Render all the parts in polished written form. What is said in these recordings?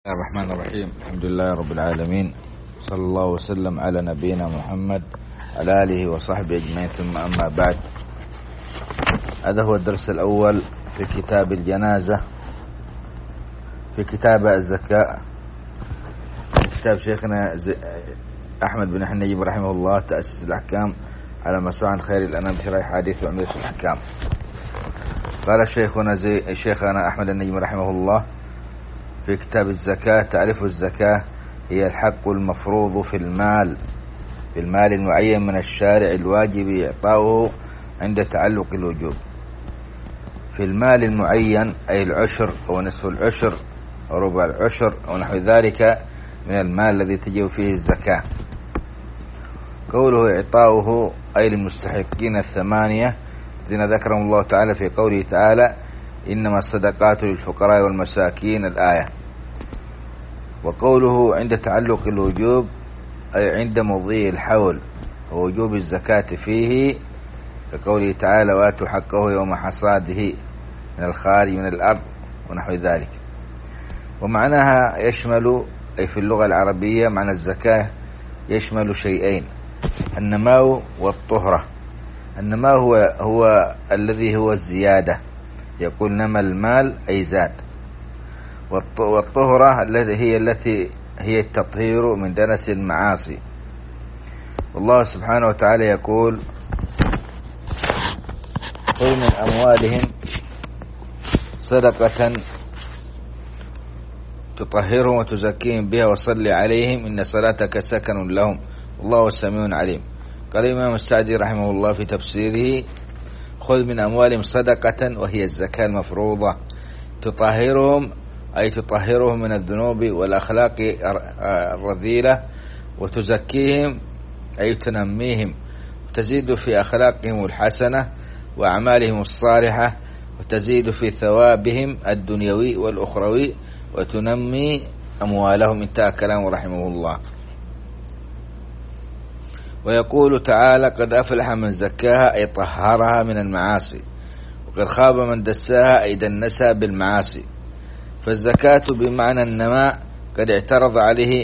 بسم الله الرحمن الرحيم. الحمد لله رب العالمين، صلى الله وسلم على نبينا محمد على آله وصحبه أجمعين، ثم أما بعد. هذا هو الدرس الأول في كتاب الجنازة، في كتاب الزكاة، كتاب شيخنا أحمد بن حنيجب رحمه الله، تأسيس الأحكام على مساعي خير الأنام بشرح حديث وعملية الأحكام. قال شيخنا أحمد النجم رحمه الله في كتاب الزكاة: تعرف الزكاة هي الحق المفروض في المال المعين من الشارع الواجب إعطاؤه عند تعلق الوجوب. في المال المعين أي العشر أو نصف العشر أو ربع العشر أو نحو ذلك من المال الذي تجب فيه الزكاة. قوله إعطاؤه أي للمستحقين الثمانية الذين ذكرهم الله تعالى في قوله تعالى: إنما الصدقات للفقراء والمساكين، الآية. وقوله عند تعلق الوجوب أي عند مضي الحول ووجوب الزكاة فيه، كقوله تعالى: وآتوا حقه يوم حصاده من الخارج من الأرض ونحو ذلك. ومعناها يشمل، أي في اللغة العربية معنى الزكاة يشمل شيئين: النماء والطهرة. النماء هو الذي هو الزيادة، يقول نمى المال أي زاد. والطهرة التي هي التطهير من دنس المعاصي. والله سبحانه وتعالى يقول: خذ من أموالهم صدقة تطهرهم وتزكيهم بها وصل عليهم إن صلاتك سكن لهم والله سميع عليم. قال الإمام السعدي رحمه الله في تفسيره: خذ من أموالهم صدقة، وهي الزكاة المفروضة، تطهرهم أي تطهرهم من الذنوب والأخلاق الرذيلة، وتزكيهم أي تنميهم، وتزيد في أخلاقهم الحسنة وأعمالهم الصالحة، وتزيد في ثوابهم الدنيوي والأخروي، وتنمي أموالهم. انتهى كلامه رحمه الله. ويقول تعالى: قد أفلح من زكاها أي طهرها من المعاصي، وقد خاب من دساها أي دنسها بالمعاصي. فالزكاة بمعنى النماء قد اعترض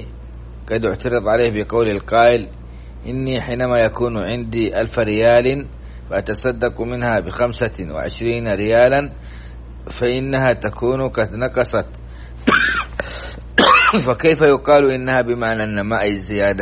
عليه بقول القائل: إني حينما يكون عندي 1000 ريال فأتصدق منها ب25 ريالا فإنها تكون قد نقصت فكيف يقال إنها بمعنى النماء أي الزيادة؟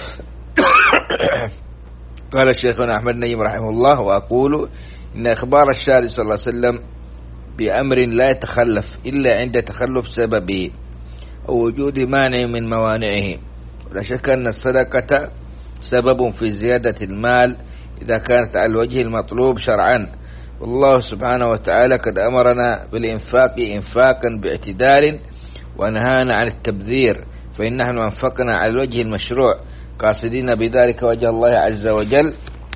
قال الشيخنا أحمد نجم رحمه الله: وأقول إن إخبار الشارع صلى الله عليه وسلم بأمر لا يتخلف إلا عند تخلف سببه أو وجود مانع من موانعه. ولا شك أن الصدقة سبب في زيادة المال إذا كانت على الوجه المطلوب شرعا. والله سبحانه وتعالى قد أمرنا بالإنفاق إنفاقا باعتدال ونهانا عن التبذير، فإن نحن أنفقنا على الوجه المشروع قاصدين بذلك وجه الله عز وجل،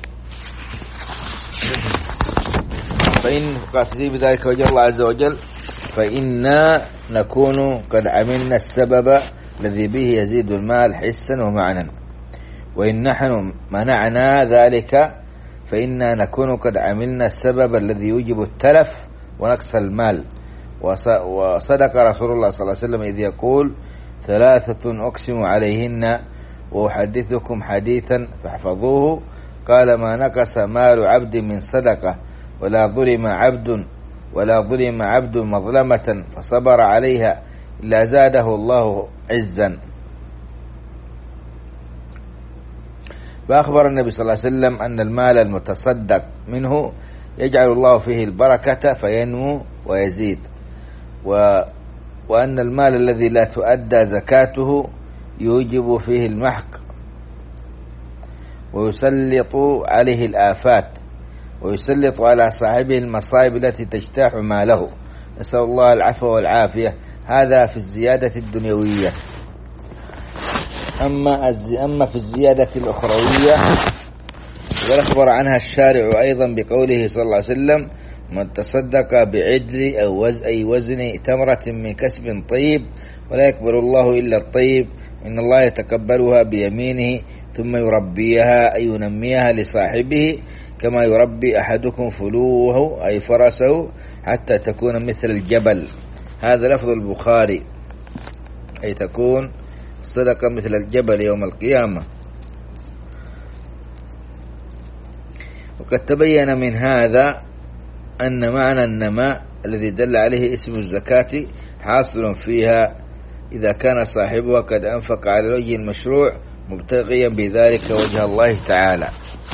فإنا نكون قد عملنا السبب الذي به يزيد المال حسا ومعنى. وإن نحن منعنا ذلك فإنا نكون قد عملنا السبب الذي يوجب التلف ونقص المال. وصدق رسول الله صلى الله عليه وسلم إذ يقول: 3 أقسم عليهن وأحدثكم حديثا فاحفظوه. قال: ما نقص مال عبد من صدقة ولا ظلم عبد مظلمة فصبر عليها إلا زاده الله عزا. فأخبر النبي صلى الله عليه وسلم أن المال المتصدق منه يجعل الله فيه البركة فينمو ويزيد، وأن المال الذي لا تؤدى زكاته يوجب فيه المحق ويسلط عليه الآفات ويسلط على صاحبه المصائب التي تجتاح ماله. نسأل الله العفو والعافية. هذا في الزيادة الدنيوية. أما في الزيادة الأخروية وأخبر عنها الشارع أيضا بقوله صلى الله عليه وسلم: من تصدق بعدل أو وزن تمرة من كسب طيب ولا يقبل الله إلا الطيب إن الله يتقبلها بيمينه ثم يربيها أي ينميها لصاحبه كما يربي أحدكم فلوه أي فرسه حتى تكون مثل الجبل. هذا لفظ البخاري. أي تكون الصدقة مثل الجبل يوم القيامة. وقد تبين من هذا أن معنى النماء الذي دل عليه اسم الزكاة حاصل فيها إذا كان صاحبها قد أنفق على الوجه المشروع مبتغيا بذلك وجه الله تعالى.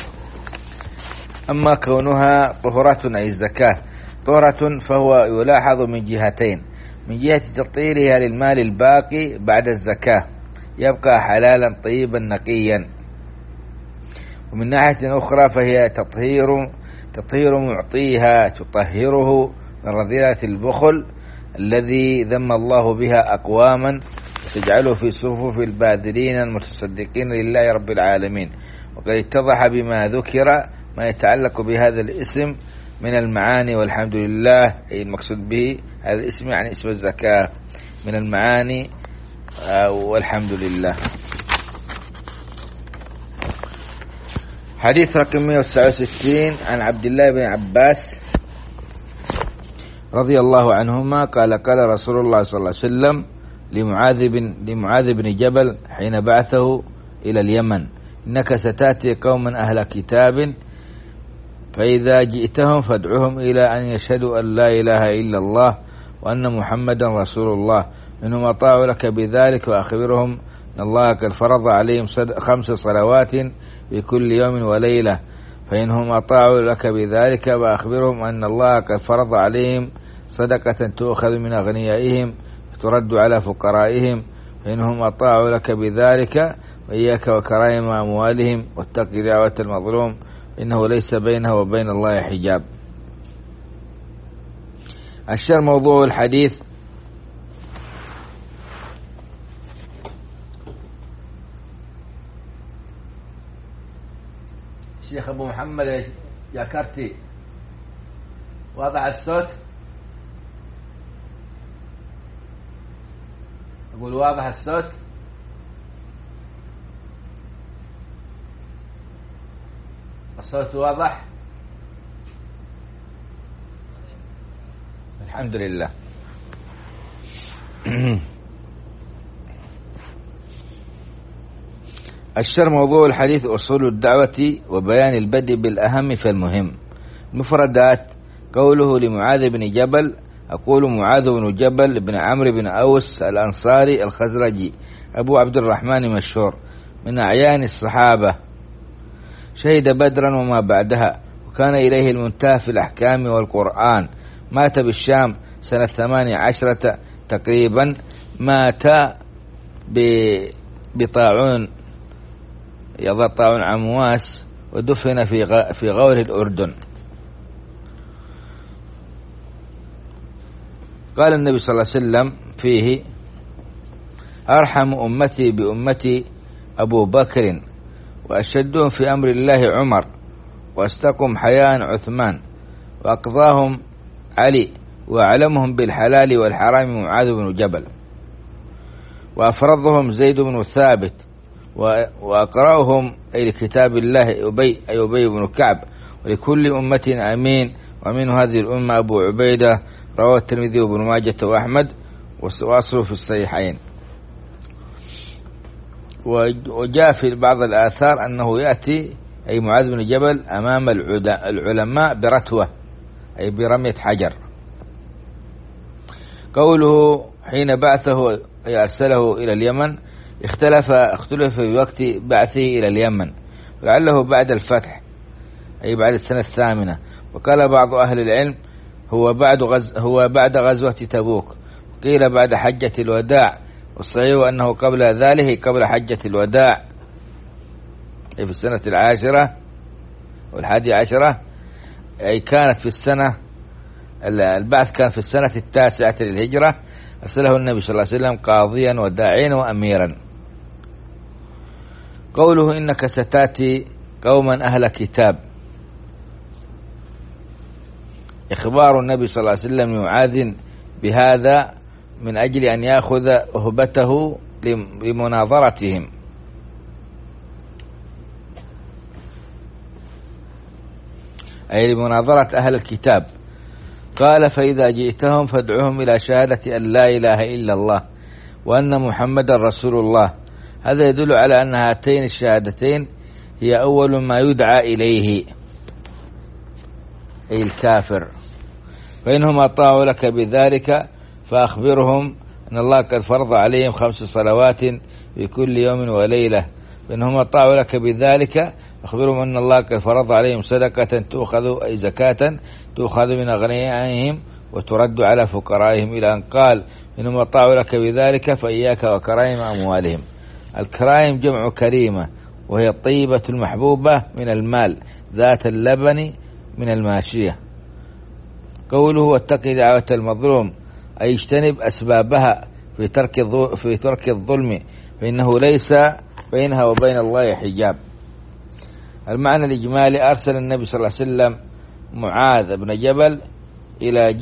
أما كونها طهرة أي الزكاة طهرة فهو يلاحظ من جهتين: من جهة تطهيرها للمال الباقي بعد الزكاة يبقى حلالا طيبا نقيا، ومن ناحية أخرى فهي تطهير معطيها تطهره من رذيلة البخل الذي ذم الله بها أقواما تجعله في صفوف الباذلين المتصدقين لله رب العالمين. وقد اتضح بما ذكر ما يتعلق بهذا الاسم من المعاني، والحمد لله أي المقصود به هذا الاسم يعني اسم الزكاة من المعاني والحمد لله. حديث رقم 169 عن عبد الله بن عباس رضي الله عنهما قال قال رسول الله صلى الله عليه وسلم لمعاذ بن جبل حين بعثه إلى اليمن: إنك ستأتي قوما أهل كتاب فإذا جئتهم فادعهم إلى أن يشهدوا أن لا إله إلا الله وأن محمدا رسول الله، إنهم أطاعوا لك بذلك، وأخبرهم أن الله قد فرض عليهم 5 صلوات في كل يوم وليلة، فإنهم أطاعوا لك بذلك وأخبرهم أن الله قد فرض عليهم صدقة تؤخذ من أغنيائهم ترد على فقرائهم، فإنهم أطاعوا لك بذلك وإياك وكرائم أموالهم واتق دعوة المظلوم إنه ليس بينه وبين الله حجاب. الشر موضوع الحديث: الشيخ أبو محمد ياكرتي وضع الصوت، أقول واضح الصوت؟ الصوت واضح؟ الحمد لله. الشر موضوع الحديث: أصول الدعوة وبيان البدء بالأهم فالمهم. مفردات: قوله لمعاذ بن جبل، أقول معاذ بن جبل بن عمرو بن أوس الأنصاري الخزرجي أبو عبد الرحمن مشهور من أعيان الصحابة، شهد بدرا وما بعدها، وكان إليه المنتهى في الأحكام والقرآن. مات بالشام سنة 18 تقريبا، مات بطاعون طاعون عمواس، ودفن في غور الأردن. قال النبي صلى الله عليه وسلم فيه: أرحم أمتي بأمتي أبو بكر، وأشدهم في أمر الله عمر، وأستقم حياء عثمان، وأقضاهم علي، وأعلمهم بالحلال والحرام معاذ بن جبل، وأفرضهم زيد بن ثابت، وأقرأهم أي لكتاب الله أبي بن كعب، ولكل أمة أمين، ومن هذه الأمة أبو عبيدة، رواه الترمذي وابن ماجه وأحمد، وأصله في الصحيحين. وجاء في بعض الآثار أنه يأتي أي معاذ بن جبل أمام العلماء برتوة أي برمية حجر. قوله حين بعثه أي أرسله إلى اليمن، اختلف في وقت بعثه إلى اليمن، لعله بعد الفتح أي بعد السنة 8. وقال بعض أهل العلم هو بعد غزوة تبوك، قيل بعد حجة الوداع، والصحيح أنه قبل ذلك قبل حجة الوداع أي في السنة 10 وال11، أي كانت في السنة البعث كان في السنة 9 للهجرة. أرسله النبي صلى الله عليه وسلم قاضيا وداعيا وأميرا. قوله إنك ستأتي قوما أهل كتاب، إخبار النبي صلى الله عليه وسلم لمعاذ بهذا من أجل أن يأخذ أهبته لمناظرتهم، أي لمناظرة أهل الكتاب. قال: فإذا جئتهم فادعوهم إلى شهادة أن لا إله إلا الله وأن محمدا رسول الله. هذا يدل على أن هاتين الشهادتين هي أول ما يدعى إليه أي الكافر. فإنهم أطاعوا لك بذلك فأخبرهم أن الله قد فرض عليهم 5 صلوات في كل يوم وليلة. فإنهم أطاعوا لك بذلك أخبرهم أن الله قد فرض عليهم صدقة تؤخذ أي زكاة تؤخذ من أغنيائهم وترد على فقرائهم، إلى أن قال إنهم أطاعوا لك بذلك فإياك وكرائم أموالهم. الكرائم جمع كريمة، وهي الطيبة المحبوبة من المال ذات اللبن من الماشية. قوله واتقي دعوة المظلوم أي اجتنب أسبابها في ترك الظلم، فإنه ليس بينها وبين الله حجاب. المعنى الإجمالي: أرسل النبي صلى الله عليه وسلم معاذ بن جبل إلى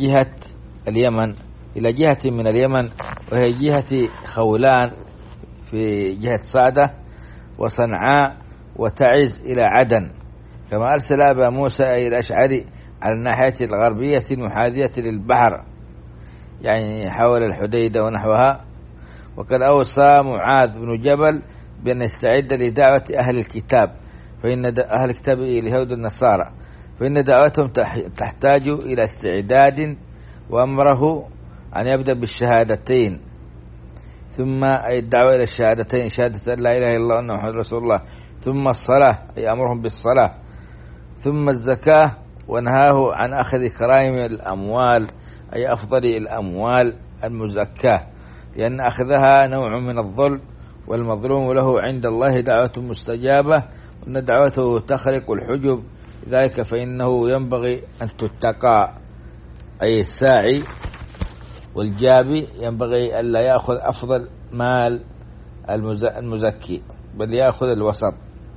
جهة من اليمن، وهي جهة خولان في جهة صعدة وصنعاء وتعز إلى عدن، كما أرسل أبا موسى أي الأشعري على الناحية الغربية المحاذية للبحر، يعني حول الحديدة ونحوها. وقد أوصى معاذ بن جبل بأن يستعد لدعوة أهل الكتاب، فإن أهل الكتاب اليهود النصارى، فإن دعوتهم تحتاج إلى استعداد، وأمره أن يبدأ بالشهادتين، ثم أي الدعوة إلى الشهادتين، شهادة أن لا إله إلا الله وأن محمد رسول الله، ثم الصلاة أي أمرهم بالصلاة، ثم الزكاة، ونهاه عن أخذ كرائم الأموال أي أفضل الأموال المزكاة، لأن أخذها نوع من الظلم، والمظلوم له عند الله دعوة مستجابة، وأن دعوته تخرق الحجب، لذلك فإنه ينبغي أن تتقى، أي الساعي والجابي ينبغي ألا يأخذ أفضل مال المزكي، بل يأخذ الوسط.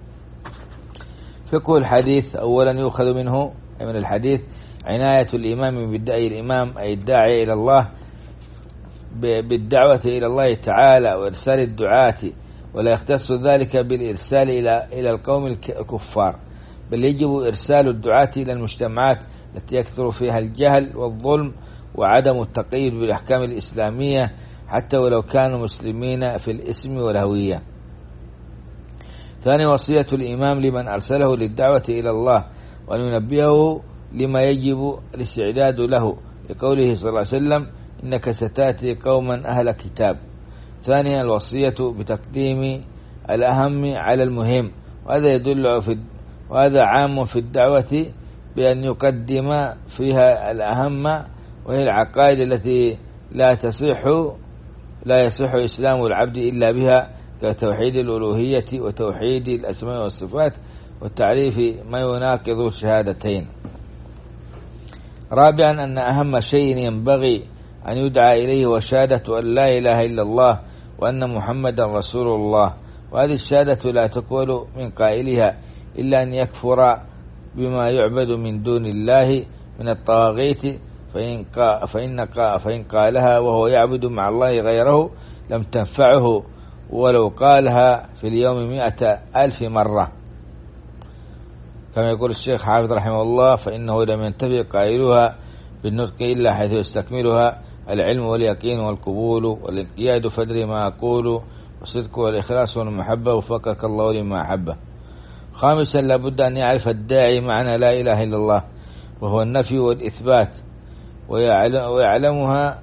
فقه الحديث: أولا يؤخذ منه أي من الحديث عناية الإمام بالداعي، الإمام أي الداعي إلى الله بالدعوة إلى الله تعالى وإرسال الدعاة، ولا يختص ذلك بالإرسال إلى القوم الكفار، بل يجب إرسال الدعاة إلى المجتمعات التي يكثر فيها الجهل والظلم وعدم التقييد بالأحكام الإسلامية، حتى ولو كانوا مسلمين في الاسم والهوية. ثاني وصية الإمام لمن أرسله للدعوة إلى الله، وأن ينبهه لما يجب الاستعداد له، لقوله صلى الله عليه وسلم: إنك ستأتي قوما أهل كتاب. ثانيا الوصية بتقديم الأهم على المهم، وهذا عام في الدعوة، بأن يقدم فيها الأهم، وهي العقائد التي لا يصح إسلام العبد إلا بها، كتوحيد الألوهية وتوحيد الأسماء والصفات والتعريف ما يناقض الشهادتين. رابعا أن أهم شيء ينبغي أن يدعى إليه هو شهادة أن لا إله إلا الله وأن محمدا رسول الله، وهذه الشهادة لا تقبل من قائلها إلا أن يكفر بما يعبد من دون الله من الطواغيت، فإن قالها وهو يعبد مع الله غيره لم تنفعه ولو قالها في اليوم 100,000 مرة، كما يقول الشيخ حافظ رحمه الله: فإنه لم ينتفع قائلها بالنطق إلا حيث يستكملها العلم واليقين والقبول والانقياد، فادري ما أقول، والصدق والإخلاص والمحبة، وفقك الله لما أحبه. خامسا لابد أن يعرف الداعي معنى لا إله إلا الله، وهو النفي والإثبات، ويعلمها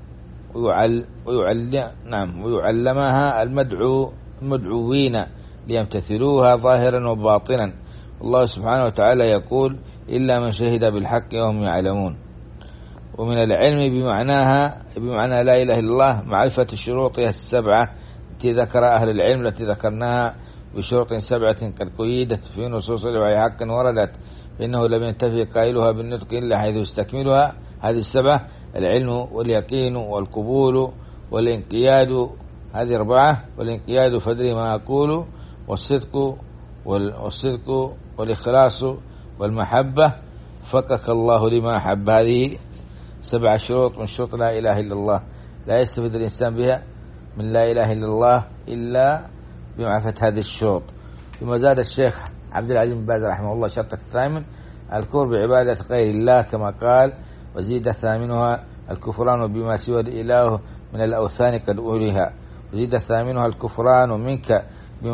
ويعلمها المدعوين ليمتثلوها ظاهرا وباطنا. الله سبحانه وتعالى يقول: إلا من شهد بالحق وهم يعلمون. ومن العلم بمعنى لا إله إلا الله معرفة شروطها السبعة التي ذكر أهل العلم، التي ذكرناها بشروط 7 قد قيدت في نصوص وهي حق وردت، فإنه لم ينتفي قائلها بالنطق إلا حيث يستكملها. هذه 7: العلم واليقين والقبول والانقياد، هذه 4: والانقياد فادري ما أقول، والصدق والإخلاص والمحبة، فقك الله لما أحب. هذه 7 شروط من شروط لا إله إلا الله، لا يستفيد الإنسان بها من لا إله إلا الله إلا بمعرفة هذه الشروط. ثم زاد الشيخ عبد العزيز بن باز رحمه الله الشرط الثامن: الكفر بعبادة غير الله، كما قال: وزيد ثامنها الكفران بما سوى الإله من الأوثان قد أولها، وزيد ثامنها الكفران منك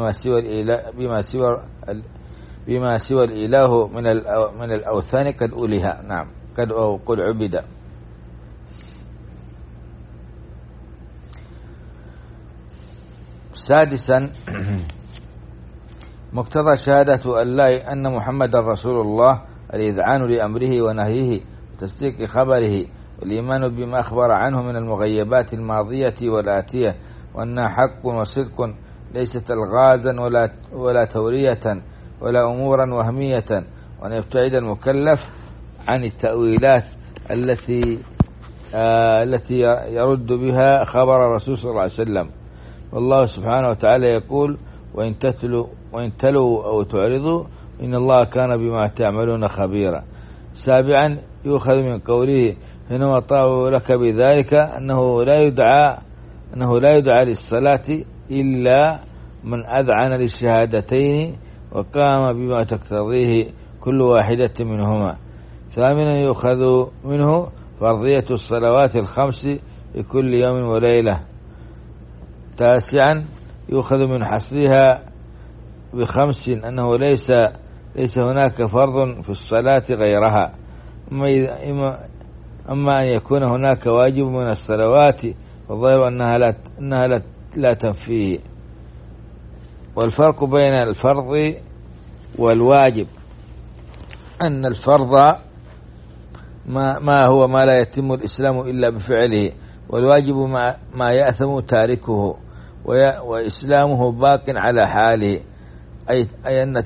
بما سوى الإله من الأوثان قد أولها. نعم، قد عبد. سادسا مقتضى شهادة أن محمد رسول الله الإذعان لأمره ونهيه وتصديق خبره، والإيمان بما أخبر عنه من المغيبات الماضية والآتية، وأنها حق وصدق ليست الغازا ولا تورية ولا أمورا وهمية، وأن يبتعد المكلف عن التأويلات التي يرد بها خبر الرسول صلى الله عليه وسلم. والله سبحانه وتعالى يقول: وإن تلوا أو تعرضوا إن الله كان بما تعملون خبيرا. سابعا يؤخذ من قوله: إنما طاعوا لك بذلك أنه لا يدعى للصلاة إلا من أذعن للشهادتين وقام بما تقتضيه كل واحدة منهما. ثامنا يؤخذ منه فرضية الصلوات الخمس لكل يوم وليلة. تاسعا يؤخذ من حصرها بخمس أنه ليس هناك فرض في الصلاة غيرها، أما أن يكون هناك واجب من الصلوات فالظاهر أنها لا تنفيه. والفرق بين الفرض والواجب أن الفرض ما هو ما لا يتم الإسلام إلا بفعله، والواجب ما يأثم تاركه وإسلامه باق على حاله، أي أن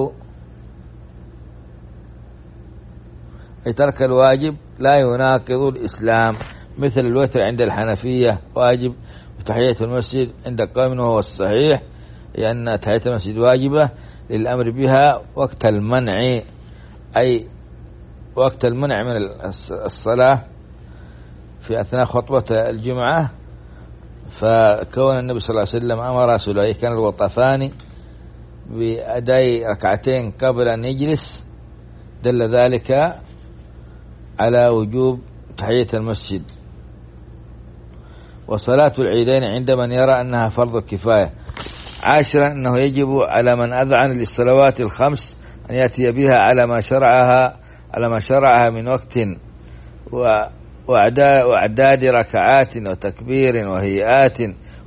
ترك الواجب لا يناقض الإسلام، مثل الوتر عند الحنفية واجب، وتحية المسجد عند قوم وهو الصحيح، لأن تحية المسجد واجبة للأمر بها وقت المنع، أي وقت المنع من الصلاة في أثناء خطبة الجمعة. فكون النبي صلى الله عليه وسلم أمر رسوله كان الوطفان بأداء ركعتين قبل أن يجلس دل ذلك على وجوب تحية المسجد. وصلاة العيدين عند من يرى أنها فرض كفاية. عاشرا أنه يجب على من أذعن للصلوات الخمس أن يأتي بها على ما شرعها من وقت وأعداد ركعات وتكبير وهيئات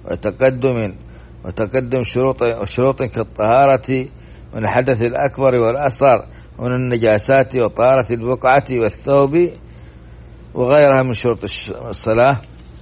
وتقدم شروط كالطهارة من الحدث الأكبر والأصغر ومن النجاسات وطهارة البقعة والثوب وغيرها من شروط الصلاة.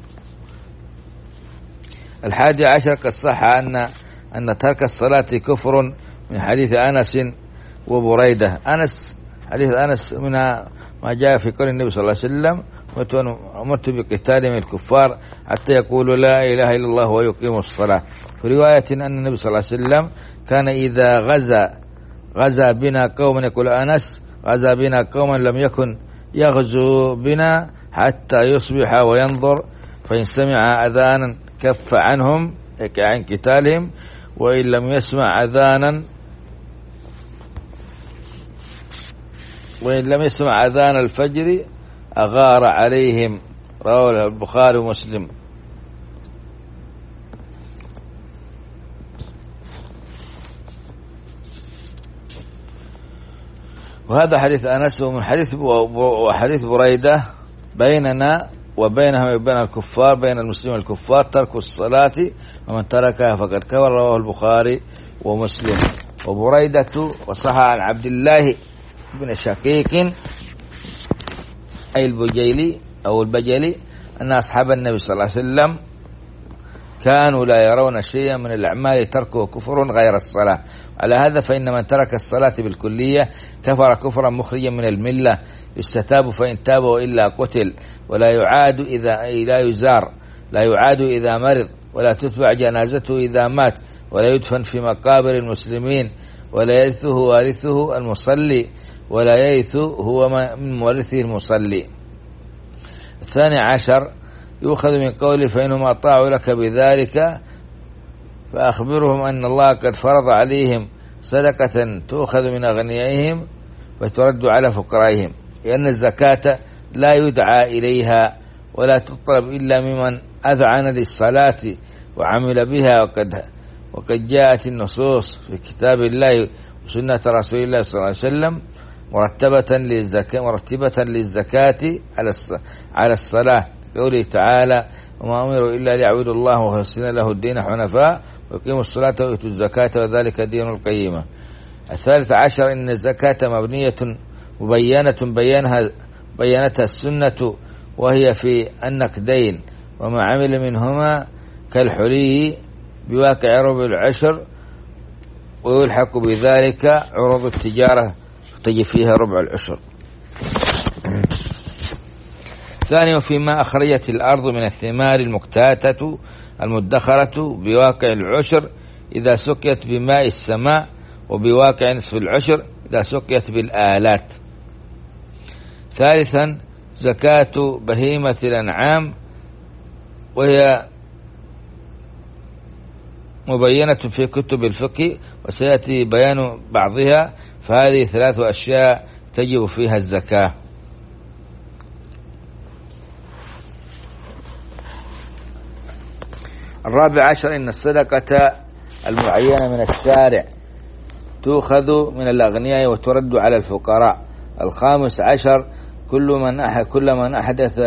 11 قد صح أن ترك الصلاة كفر من حديث أنس وبريدة. حديث أنس من ما جاء في قول النبي صلى الله عليه وسلم: أمرت بقتالهم الكفار حتى يقولوا لا إله إلا الله ويقيموا الصلاة. في رواية أن النبي صلى الله عليه وسلم كان إذا غزا بنا قوما، يقول أنس: غزا بنا قوما لم يكن يغزو بنا حتى يصبح وينظر، فإن سمع أذانا كف عنهم عن قتالهم، وإن لم يسمع أذان الفجر أغار عليهم. رواه البخاري ومسلم. وهذا حديث أنس. ومن حديث بريدة: بيننا وبينهم وبين الكفار، بين المسلمين والكفار ترك الصلاة، ومن تركها فقد كفر. رواه البخاري ومسلم. وبريدة وصح عن عبد الله بن شقيق أي البجيلي أو البجلي أن أصحاب النبي صلى الله عليه وسلم كانوا لا يرون شيئا من الأعمال تركه كفر غير الصلاة. على هذا فإن من ترك الصلاة بالكلية كفر كفرا مخرجا من الملة، يستتاب فإن تاب وإلا قتل، ولا يعاد إذا مرض، ولا تتبع جنازته إذا مات، ولا يدفن في مقابر المسلمين، ولا يرثه وارثه المصلي، ولا يرث هو من مورثه المصلي. 12 يؤخذ من قوله: فإنهم أطاعوا لك بذلك فأخبرهم أن الله قد فرض عليهم صدقة تؤخذ من أغنيائهم وترد على فقرائهم، لأن الزكاة لا يدعى إليها ولا تطلب إلا ممن أذعن للصلاة وعمل بها، وقد جاءت النصوص في كتاب الله وسنة رسول الله صلى الله عليه وسلم مرتبة للزكاة على الصلاة، قوله تعالى: وما أمروا إلا ليعبدوا الله مخلصين له الدين حنفاء ويقيموا الصلاة ويؤتوا الزكاة وذلك دين القيمة. 13 إن الزكاة مبنية مبينة بينتها السنة، وهي في النقدين وما عمل منهما كالحلي بواقع ربع العشر، ويلحق بذلك عروض التجارة تجي فيها ربع العشر. ثانيا فيما أخرجت الأرض من الثمار المقتاتة المدخرة بواقع العشر إذا سقيت بماء السماء، وبواقع نصف العشر إذا سقيت بالآلات. ثالثا زكاة بهيمة الأنعام، وهي مبينة في كتب الفقه وسيأتي بيان بعضها، فهذه 3 أشياء تجب فيها الزكاة. الرابع عشر إن الصدقة المعينة من الشارع تؤخذ من الأغنياء وترد على الفقراء. الخامس عشر كل من أحدث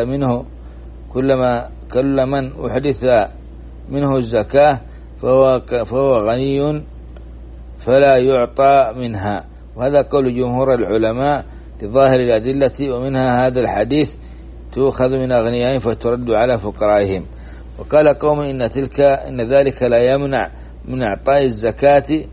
منه الزكاة فهو غني فلا يعطى منها، وهذا قول جمهور العلماء لظاهر الأدلة، ومنها هذا الحديث: تؤخذ من أغنيائهم فترد على فقرائهم. وقال قوم إن ذلك لا يمنع من إعطاء الزكاة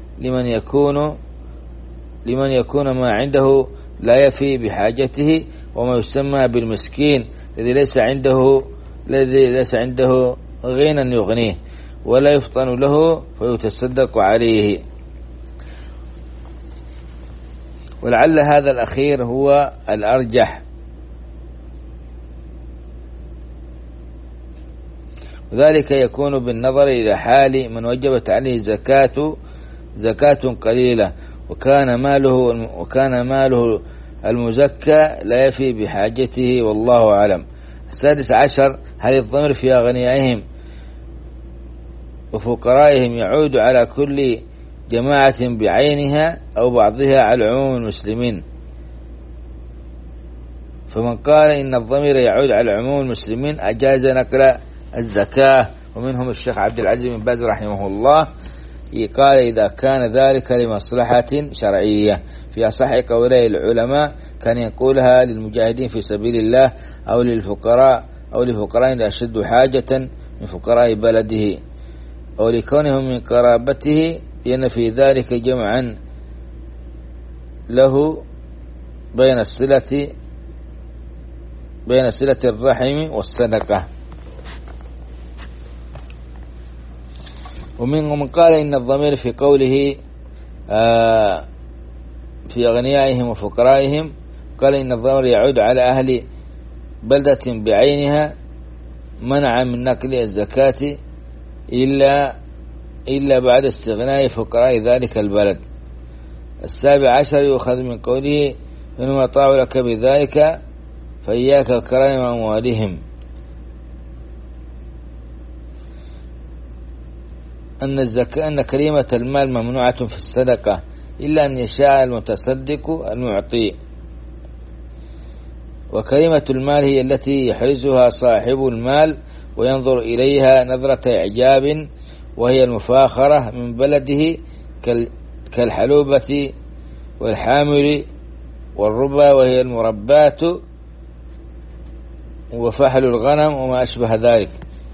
لمن يكون ما عنده لا يفي بحاجته، وما يسمى بالمسكين الذي ليس عنده غنى يغنيه ولا يفطن له فيتصدق عليه. ولعل هذا الأخير هو الأرجح، وذلك يكون بالنظر إلى حال من وجبت عليه زكاة قليلة وكان ماله المزكى لا يفي بحاجته، والله أعلم. 16 هل الضمير في أغنيائهم وفقرائهم يعود على كل جماعة بعينها أو بعضها على عموم المسلمين؟ فمن قال إن الضمير يعود على عموم المسلمين أجاز نقل الزكاة، ومنهم الشيخ عبد العزيز بن باز رحمه الله قال إذا كان ذلك لمصلحة شرعية. في أصح قولي العلماء كان يقولها للمجاهدين في سبيل الله أو لفقراء أشد حاجة من فقراء بلده، أو لكونهم من قرابته، لأن في ذلك جمعا له بين صلة الرحم والصدقة. ومن قال إن الضمير في قوله في أغنيائهم وفقرائهم، قال إن الضمير يعود على أهل بلدة بعينها منع من نقل الزكاة إلا بعد استغناء فقراء ذلك البلد. 17 يؤخذ من قوله إنما طاعوا لك بذلك فإياك كرائم أموالهم، أن كريمة المال ممنوعة في الصدقة إلا أن يشاء المتصدق المعطي، وكريمة المال هي التي يحرزها صاحب المال وينظر إليها نظرة إعجاب، وهي المفاخرة من بلده كالحلوبة والحامل والربا وهي المربات وفحل الغنم وما أشبه ذلك.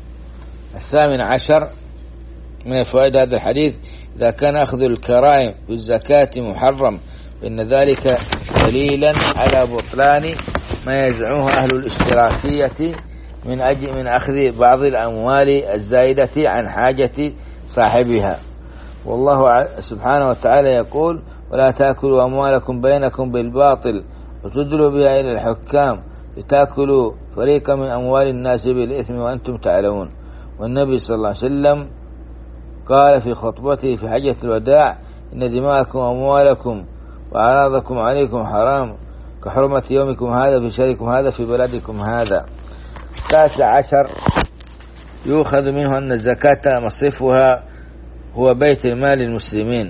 18 من فوائد هذا الحديث إذا كان أخذ الكرائم بالزكاة محرم فإن ذلك دليلا على بطلان ما يزعمه أهل الاشتراكية من أخذ بعض الأموال الزائدة عن حاجة صاحبها. والله سبحانه وتعالى يقول ولا تأكلوا أموالكم بينكم بالباطل وتدلوا بها إلى الحكام لتأكلوا فريقا من أموال الناس بالإثم وأنتم تعلمون. والنبي صلى الله عليه وسلم قال في خطبته في حجة الوداع إن دماءكم وأموالكم وأعراضكم عليكم حرام كحرمة يومكم هذا في شهركم هذا في بلدكم هذا. 19 يؤخذ منه أن الزكاة مصرفها هو بيت المال المسلمين،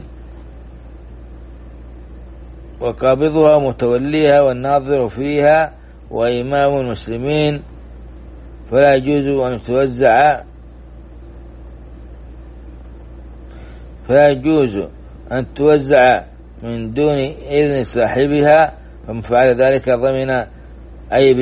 وقابضها متوليها والناظر فيها وإمام المسلمين، فلا يجوز أن توزع من دون إذن صاحبها، فمن فعل ذلك ضمن أي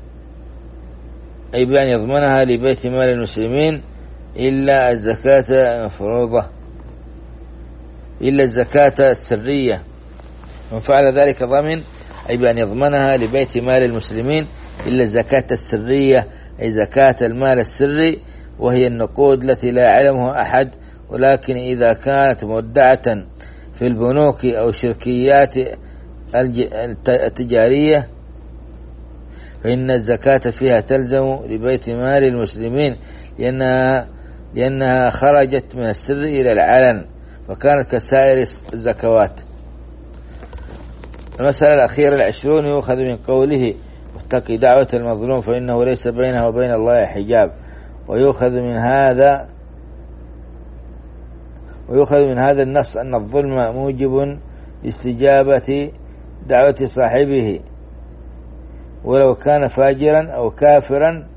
بأن يضمنها لبيت مال المسلمين إلا الزكاة المفروضة، إلا الزكاة السرية. من فعل ذلك ضمن أي بأن يضمنها لبيت مال المسلمين إلا الزكاة السرية، أي زكاة المال السري، وهي النقود التي لا يعلمها أحد، ولكن إذا كانت مودعة في البنوك أو الشركيات التجارية فإن الزكاة فيها تلزم لبيت مال المسلمين، لأنها خرجت من السر إلى العلن، فكانت كسائر الزكوات. المسألة الأخيرة 20 يؤخذ من قوله واتق دعوة المظلوم فإنه ليس بينها وبين الله حجاب، ويؤخذ من هذا النص أن الظلم موجب لاستجابة دعوة صاحبه ولو كان فاجرا أو كافرا،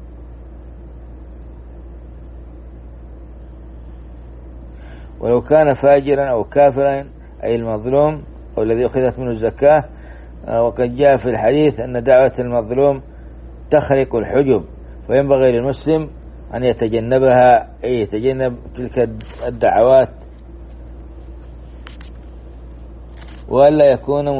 أي المظلوم أو الذي أخذت منه الزكاة. وقد جاء في الحديث أن دعوة المظلوم تخرق الحجب، فينبغي للمسلم أن يتجنبها، أي يتجنب تلك الدعوات، وألا يكون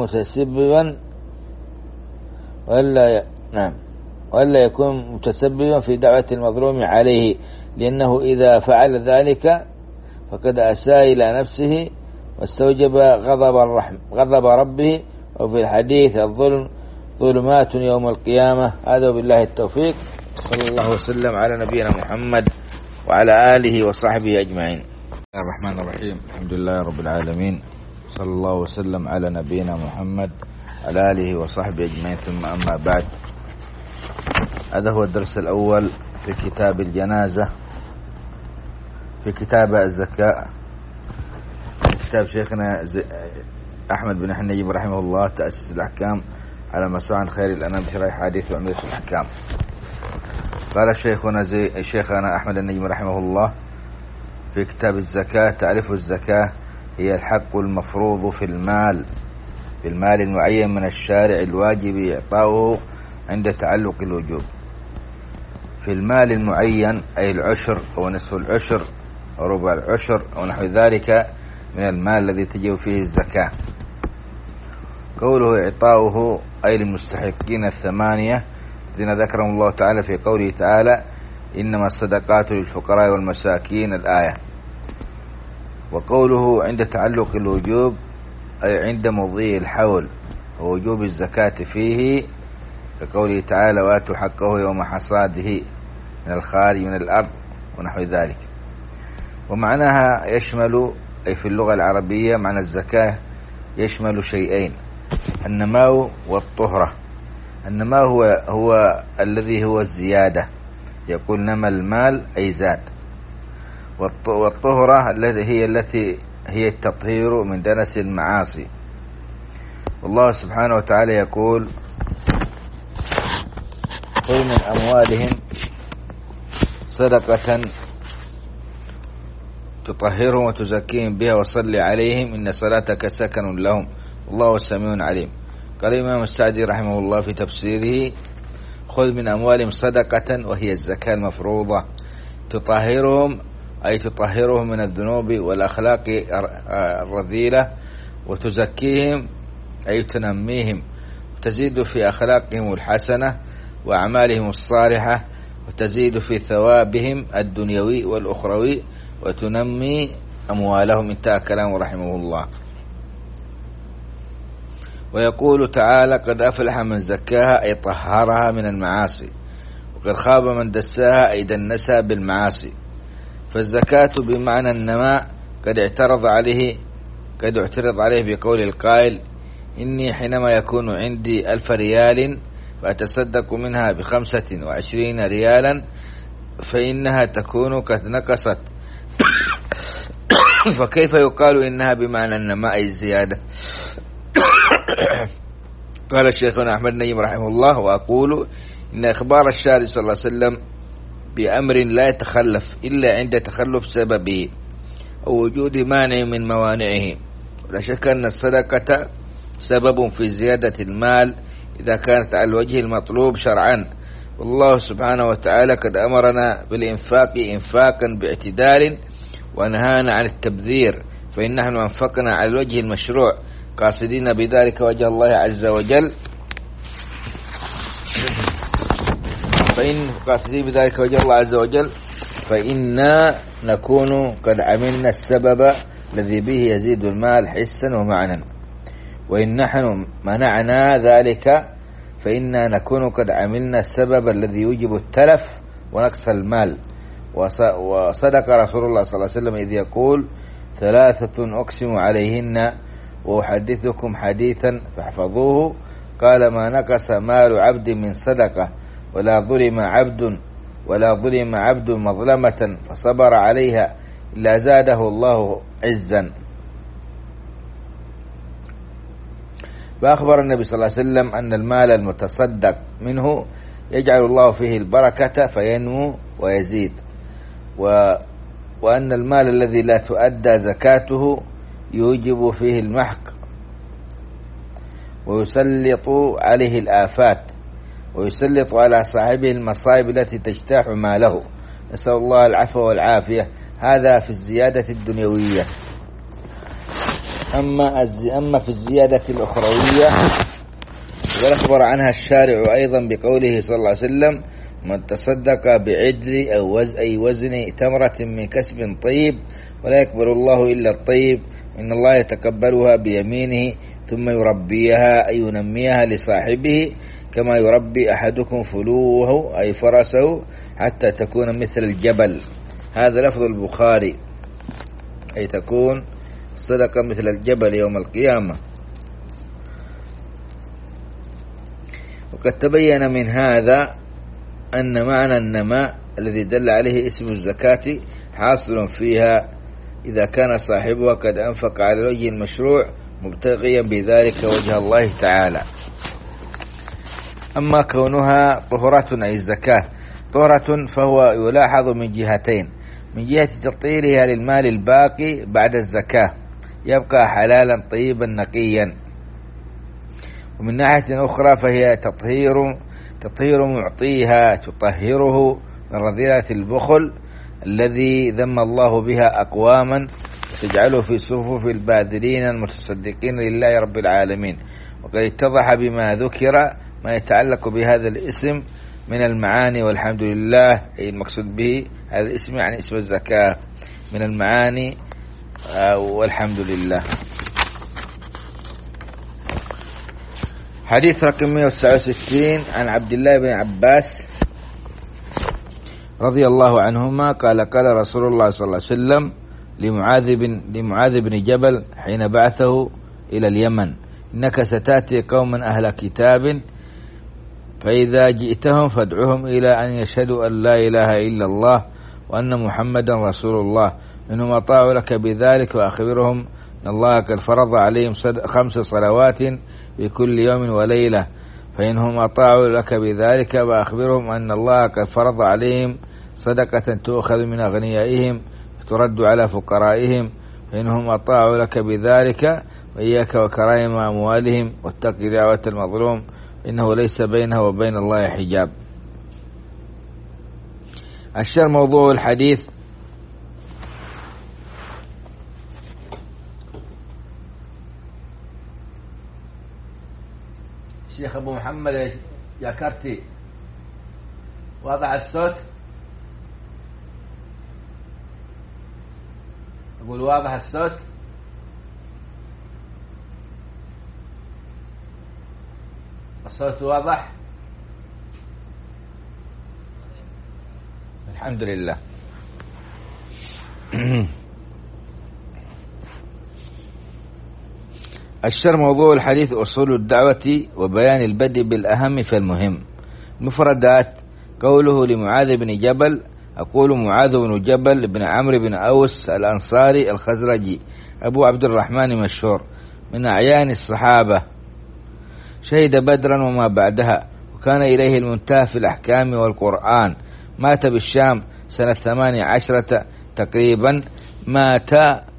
متسببا في دعوة المظلوم عليه، لأنه إذا فعل ذلك فقد أساء إلى نفسه واستوجب غضب ربه. وفي الحديث الظلم ظلمات يوم القيامة. هذا بالله التوفيق، صلى الله وسلم على نبينا محمد وعلى آله وصحبه أجمعين. الرحمن الرحيم، الحمد لله رب العالمين، صلى الله وسلم على نبينا محمد على آله وصحبه أجمعين، ثم أما بعد. هذا هو الدرس الأول في كتاب الجنازة، في كتاب الزكاة، كتاب شيخنا أحمد بن حنيجب رحمه الله، تأسيس الأحكام على مساعي خير الأنام بشرح حديث وعملية الأحكام. قال شيخنا أحمد النجم رحمه الله في كتاب الزكاة: تعرف الزكاة هي الحق المفروض في المال المعين من الشارع الواجب إعطاؤه عند تعلق الوجوب. في المال المعين أي العشر أو نصف العشر أو ربع العشر أو نحو ذلك من المال الذي تجب فيه الزكاة. قوله إعطاؤه أي للمستحقين 8 الذين ذكرهم الله تعالى في قوله تعالى: إنما الصدقات للفقراء والمساكين، الآية. وقوله عند تعلق الوجوب أي عند مضي الحول ووجوب الزكاة فيه، كقوله تعالى: وآتوا حقه يوم حصاده من الخارج من الأرض ونحو ذلك. ومعناها يشمل، أي في اللغة العربية معنى الزكاة يشمل شيئين: النماء والطهرة. النماء هو الذي هو الزيادة، يقول نمى المال أي زاد. والطهرة التي هي التطهير من دنس المعاصي. والله سبحانه وتعالى يقول: خذ من أموالهم صدقة تطهرهم وتزكيهم بها وصل عليهم إن صلاتك سكن لهم والله سميع عليم. قال الإمام السعدي رحمه الله في تفسيره: خذ من أموالهم صدقة، وهي الزكاة المفروضة، تطهرهم أي تطهرهم من الذنوب والأخلاق الرذيلة، وتزكيهم أي تنميهم، وتزيد في أخلاقهم الحسنة وأعمالهم الصالحة، وتزيد في ثوابهم الدنيوي والأخروي، وتنمي أموالهم. انتهى كلامه رحمه الله. ويقول تعالى: قد أفلح من زكاها أي طهرها من المعاصي، وقد خاب من دساها أي دنسها بالمعاصي. فالزكاة بمعنى النماء قد اعترض عليه بقول القائل: إني حينما يكون عندي 1000 ريال فأتصدق منها ب25 ريالا فإنها تكون قد نقصت. فكيف يقال إنها بمعنى النماء أي الزيادة؟ قال الشيخنا أحمد نجم رحمه الله: وأقول إن إخبار الشارع صلى الله عليه وسلم بأمر لا يتخلف إلا عند تخلف سببه أو وجود مانع من موانعه. ولا شك أن الصدقة سبب في زيادة المال إذا كانت على الوجه المطلوب شرعا، والله سبحانه وتعالى قد أمرنا بالإنفاق إنفاقا باعتدال ونهانا عن التبذير، فإن نحن أنفقنا على الوجه المشروع قاصدين بذلك وجه الله عز وجل، فإنا نكون قد عملنا السبب الذي به يزيد المال حسا ومعنى، وإن نحن منعنا ذلك فإنا نكون قد عملنا السبب الذي يوجب التلف ونقص المال. وصدق رسول الله صلى الله عليه وسلم إذ يقول: 3 أقسم عليهن وأحدثكم حديثا فاحفظوه. قال: ما نقص مال عبد من صدقة ولا ظلم عبد مظلمة فصبر عليها إلا زاده الله عزا. فأخبر النبي صلى الله عليه وسلم أن المال المتصدق منه يجعل الله فيه البركة فينمو ويزيد، وأن المال الذي لا تؤدى زكاته يوجب فيه المحق ويسلط عليه الآفات ويسلط على صاحبه المصائب التي تجتاح ماله، نسأل الله العفو والعافية. هذا في الزيادة الدنيوية. أما في الزيادة الأخروية وقد أخبر عنها الشارع أيضا بقوله صلى الله عليه وسلم: من تصدق بعدل أو وزن تمرة من كسب طيب ولا يقبل الله إلا الطيب إن الله يتقبلها بيمينه ثم يربيها أي ينميها لصاحبه كما يربي أحدكم فلوه أي فرسه حتى تكون مثل الجبل. هذا لفظ البخاري، أي تكون الصدقة مثل الجبل يوم القيامة. وقد تبين من هذا أن معنى النماء الذي دل عليه اسم الزكاة حاصل فيها إذا كان صاحبها قد أنفق على الوجه المشروع مبتغيا بذلك وجه الله تعالى. أما كونها طهرة أي الزكاة طهرة فهو يلاحظ من جهتين: من جهة تطهيرها للمال الباقي بعد الزكاة يبقى حلالا طيبا نقيا، ومن ناحية أخرى فهي تطهير معطيها تطهره من رذيلة البخل الذي ذم الله بها أقواما تجعله في صفوف الباذلين المتصدقين لله رب العالمين. وقد اتضح بما ذكر ما يتعلق بهذا الاسم من المعاني، والحمد لله. أي المقصود به هذا الاسم يعني اسم الزكاة من المعاني، والحمد لله. حديث رقم 169 عن عبد الله بن عباس رضي الله عنهما قال: قال رسول الله صلى الله عليه وسلم لمعاذ بن جبل حين بعثه إلى اليمن: إنك ستأتي قوما أهل كتاب فإذا جئتهم فادعهم إلى أن يشهدوا أن لا إله إلا الله وأن محمدا رسول الله، إنهم أطاعوا لك بذلك، وأخبرهم أن الله قد فرض عليهم 5 صلوات في كل يوم وليلة، فإنهم أطاعوا لك بذلك وأخبرهم أن الله قد فرض عليهم صدقة تؤخذ من أغنيائهم ترد على فقرائهم، فإنهم أطاعوا لك بذلك وإياك وكرائم أموالهم واتق دعوة المظلوم إنه ليس بينه وبين الله حجاب. الشر موضوع الحديث: الشيخ أبو محمد يا كرتي وضع الصوت، أقول واضح الصوت. الصوت واضح الحمد لله. الشر موضوع الحديث: أصول الدعوة وبيان البدء بالأهم فالمهم. مفردات: قوله لمعاذ بن جبل أقول معاذ بن جبل بن عمرو بن أوس الأنصاري الخزرجي أبو عبد الرحمن مشهور من أعيان الصحابة، شهد بدرا وما بعدها، وكان إليه المنتهى في الأحكام والقرآن. مات بالشام سنة 18 تقريبا. مات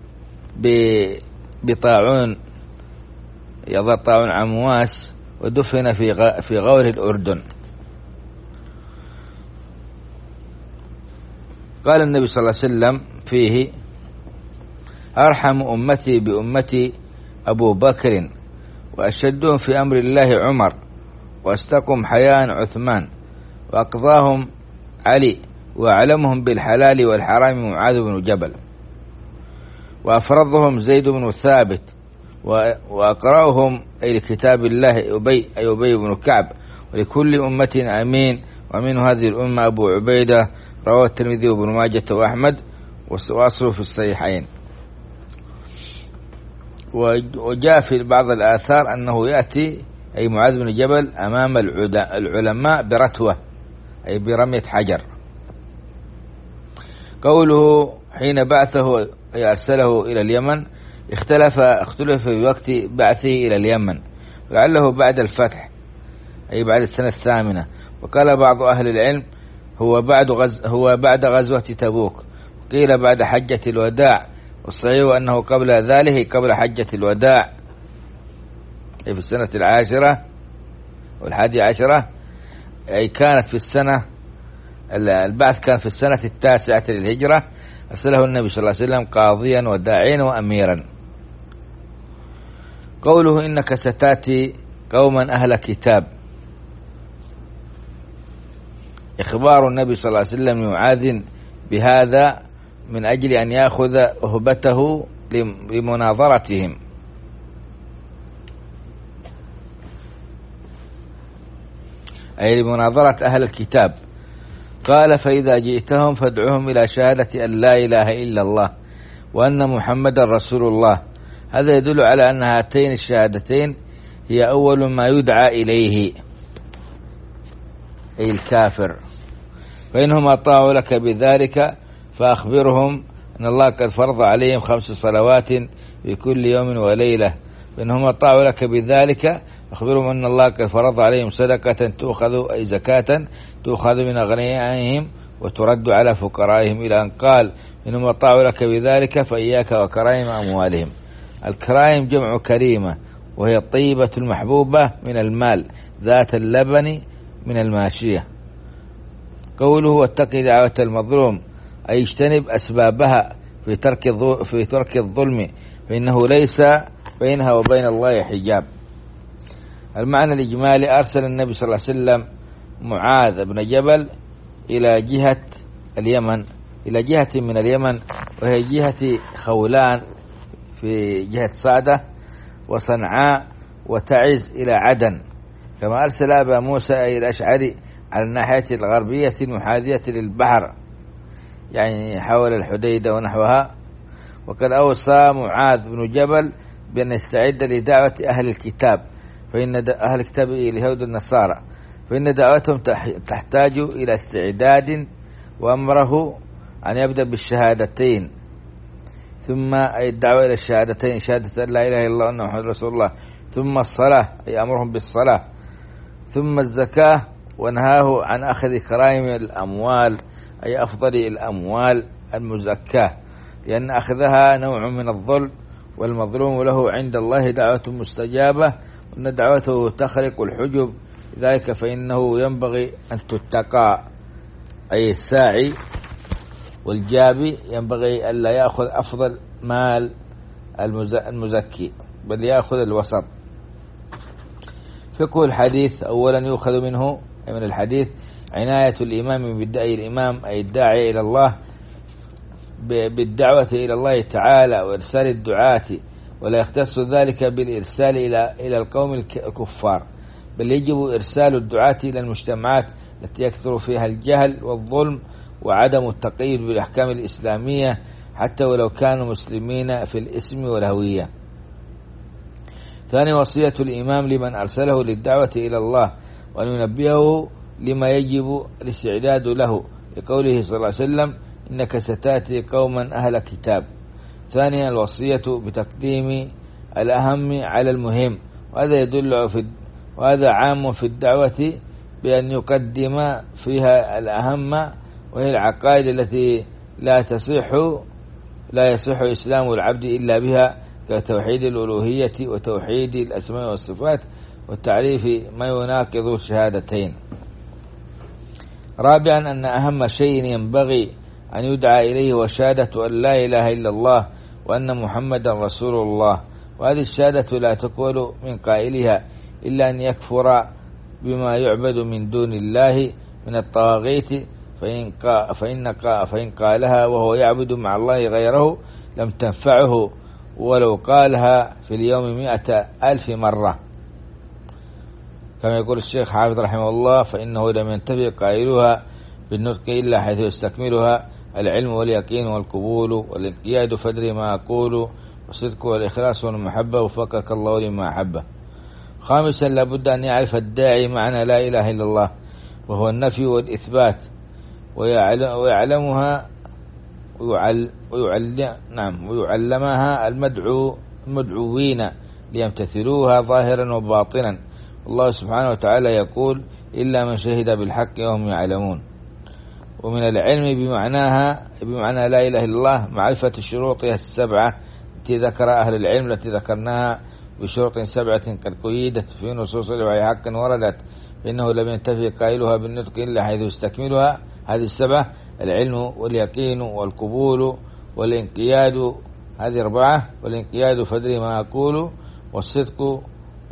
بطاعون طاعون عمواس، ودفن في غور الأردن. قال النبي صلى الله عليه وسلم فيه: أرحم أمتي بأمتي أبو بكر، وأشدهم في أمر الله عمر، وأستقم حياء عثمان، وأقضاهم علي، وأعلمهم بالحلال والحرام معاذ بن جبل، وأفرضهم زيد بن ثابت، وأقرأهم أي لكتاب الله أبي بن كعب. ولكل أمة أمين، ومن هذه الأمة أبو عبيدة، رواه الترمذي وابن ماجه وأحمد، وأصله في الصحيحين. وجاء في بعض الآثار أنه يأتي أي معاذ بن جبل أمام العلماء برتوة، أي برمية حجر. قوله حين بعثه أي أرسله إلى اليمن، اختلف في وقت بعثه إلى اليمن، ولعله بعد الفتح أي بعد السنة 8. وقال بعض أهل العلم هو بعد غزوة تبوك، وقيل بعد حجة الوداع، والصحيح أنه قبل ذلك، قبل حجة الوداع أي في السنة 10 وال11، أي كانت في السنة البعث كان في السنة 9 للهجرة. أرسله النبي صلى الله عليه وسلم قاضيا وداعيا وأميرا. قوله إنك ستأتي قوما أهل كتاب، إخبار النبي صلى الله عليه وسلم لمعاذ بهذا من أجل أن يأخذ أهبته لمناظرتهم. أي لمناظرة أهل الكتاب. قال: فإذا جئتهم فادعوهم إلى شهادة أن لا إله إلا الله وأن محمد رسول الله. هذا يدل على أن هاتين الشهادتين هي أول ما يدعى إليه، أي الكافر. فإنهم أطاعوا لك بذلك فأخبرهم أن الله قد فرض عليهم 5 صلوات في كل يوم وليلة. فإنهم أطاعوا لك بذلك أخبرهم أن الله قد فرض عليهم صدقة تؤخذ، أي زكاة تؤخذ من أغنيائهم وترد على فقرائهم، إلى أن قال: إنهم أطاعوا لك بذلك فإياك وكرائم أموالهم. الكرائم جمع كريمة، وهي الطيبة المحبوبة من المال، ذات اللبن من الماشية. قوله: واتق دعوة المظلوم، أي اجتنب أسبابها في ترك الظلم، فإنه ليس بينها وبين الله حجاب. المعنى الإجمالي: أرسل النبي صلى الله عليه وسلم معاذ بن جبل إلى جهة اليمن، إلى جهة من اليمن، وهي جهة خولان في جهة صعدة وصنعاء وتعز إلى عدن، كما أرسل أبا موسى أي الأشعري على الناحية الغربية المحاذية للبحر، يعني حول الحديدة ونحوها. وقد أوصى معاذ بن جبل بأن يستعد لدعوة أهل الكتاب، فإن أهل الكتاب اليهود النصارى، فإن دعوتهم تحتاج إلى استعداد، وأمره أن يبدأ بالشهادتين، ثم أي الدعوة إلى الشهادتين، شهادة أن لا إله إلا الله وأن محمد رسول الله، ثم الصلاة أي أمرهم بالصلاة، ثم الزكاة، ونهاه عن أخذ كرائم الأموال أي أفضل الأموال المزكاة، لأن أخذها نوع من الظلم، والمظلوم له عند الله دعوة مستجابة، وأن دعوته تخرق الحجب، لذلك فإنه ينبغي أن تتقى، أي الساعي والجابي ينبغي ألا يأخذ أفضل مال المزكي، بل يأخذ الوسط. فقه الحديث: أولا يؤخذ منه من الحديث عناية الإمام بالداعي، الإمام أي الداعي إلى الله بالدعوة إلى الله تعالى وإرسال الدعاة، ولا يختص ذلك بالإرسال إلى القوم الكفار، بل يجب إرسال الدعاة إلى المجتمعات التي يكثر فيها الجهل والظلم وعدم التقييد بالأحكام الإسلامية، حتى ولو كانوا مسلمين في الاسم والهوية. ثاني، وصية الإمام لمن أرسله للدعوة إلى الله، وأن ينبهه لما يجب الاستعداد له، لقوله صلى الله عليه وسلم إنك ستأتي قوما أهل كتاب. ثانيا الوصية بتقديم الأهم على المهم، وهذا عام في الدعوة بأن يقدم فيها الأهم، وهي العقائد التي لا يصح إسلام العبد إلا بها، كتوحيد الألوهية وتوحيد الأسماء والصفات والتعريف ما يناقض الشهادتين. رابعا أن أهم شيء ينبغي أن يدعى إليه وشهادة أن لا إله إلا الله وأن محمدا رسول الله، وهذه الشهادة لا تقبل من قائلها إلا أن يكفر بما يعبد من دون الله من الطواغيت، فإن قالها وهو يعبد مع الله غيره لم تنفعه ولو قالها في اليوم 100,000 مرة، كما يقول الشيخ حافظ رحمه الله: فإنه لم ينتفع قائلها بالنطق إلا حيث يستكملها العلم واليقين والقبول والانقياد، فادري ما أقول، والصدق والإخلاص والمحبة، وفقك الله لما أحبه. خامسا لابد أن يعرف الداعي معنى لا إله إلا الله، وهو النفي والإثبات، ويعلمها ويعلمها المدعوين ليمتثلوها ظاهرا وباطنا. الله سبحانه وتعالى يقول: إلا من شهد بالحق وهم يعلمون. ومن العلم بمعنى لا إله إلا الله معرفة شروطها السبعة التي ذكر أهل العلم، التي ذكرناها بشروط 7 قد قيدت في نصوص وهي حق وردت، إنه لم ينتفي قائلها بالنطق إلا حيث يستكملها. هذه 7: العلم واليقين والقبول والانقياد، هذه 4: والانقياد فادري ما أقول، والصدق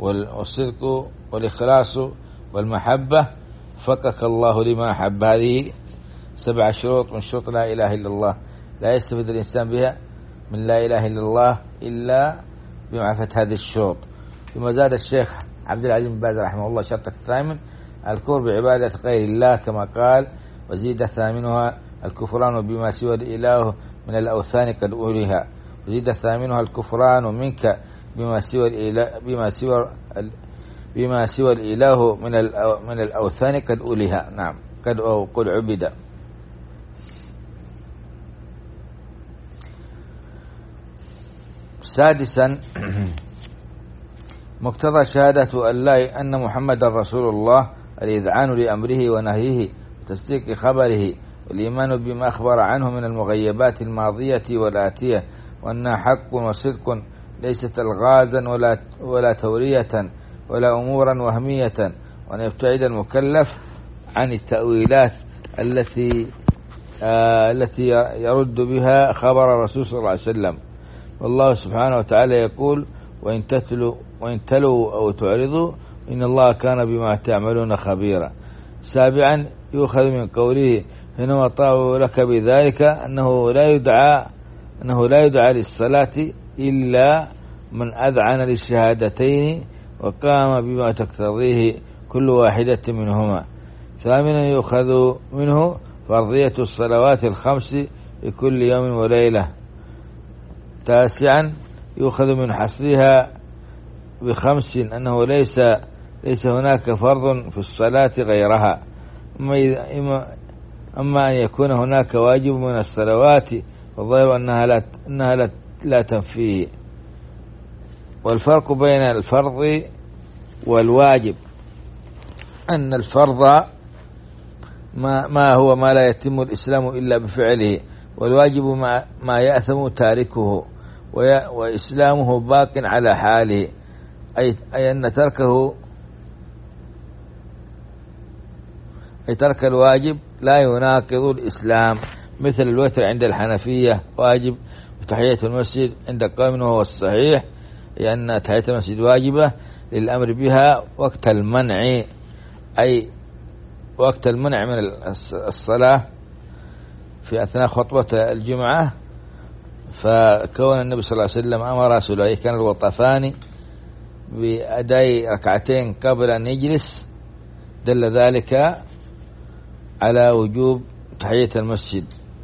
والإخلاص والمحبة، فقك الله لما أحب. هذه 7 شروط من شروط لا إله إلا الله، لا يستفيد الإنسان بها من لا إله إلا الله إلا بمعرفة هذه الشروط. ثم زاد الشيخ عبد العزيز بن باز رحمه الله الشرط 8: الكفر بعبادة غير الله، كما قال: وزيد ثامنها الكفران بما سوى الإله من الأوثان قد أولها. وزيد ثامنها الكفران منك بما سوى الإله من الأوثان قد أولها. نعم، قد عبد. سادسا مقتضى شهادة أن محمدا رسول الله الإذعان لأمره ونهيه وتصديق خبره، والإيمان بما أخبر عنه من المغيبات الماضية والآتية، وأنها حق وصدق ليست الغازا ولا تورية ولا أمورا وهمية، وأن يبتعد المكلف عن التأويلات التي يرد بها خبر الرسول صلى الله عليه وسلم. والله سبحانه وتعالى يقول: وإن تلوا أو تعرضوا إن الله كان بما تعملون خبيرا. سابعا يؤخذ من قوله: إنما طاعوا لك بذلك أنه لا يدعى للصلاة إلا من أذعن للشهادتين وقام بما تقتضيه كل واحدة منهما. ثامنا يؤخذ منه فرضية الصلوات الخمس في كل يوم وليلة. تاسعا يؤخذ من حصرها ب5 أنه ليس هناك فرض في الصلاة غيرها، أما أن يكون هناك واجب من الصلوات والظاهر أنها لا تنفيه. والفرق بين الفرض والواجب أن الفرض ما هو ما لا يتم الإسلام إلا بفعله، والواجب ما يأثم تاركه وإسلامه باق على حاله، أي أن ترك الواجب لا يناقض الإسلام، مثل الوتر عند الحنفية واجب، وتحية المسجد عند قوم وهو الصحيح، لأن تحية المسجد واجبة للأمر بها وقت المنع، أي وقت المنع من الصلاة في أثناء خطبة الجمعة. فكون النبي صلى الله عليه وسلم أمر سلويه كان الوطفان بأداء 2 قبل أن يجلس، دل ذلك على وجوب تحية المسجد.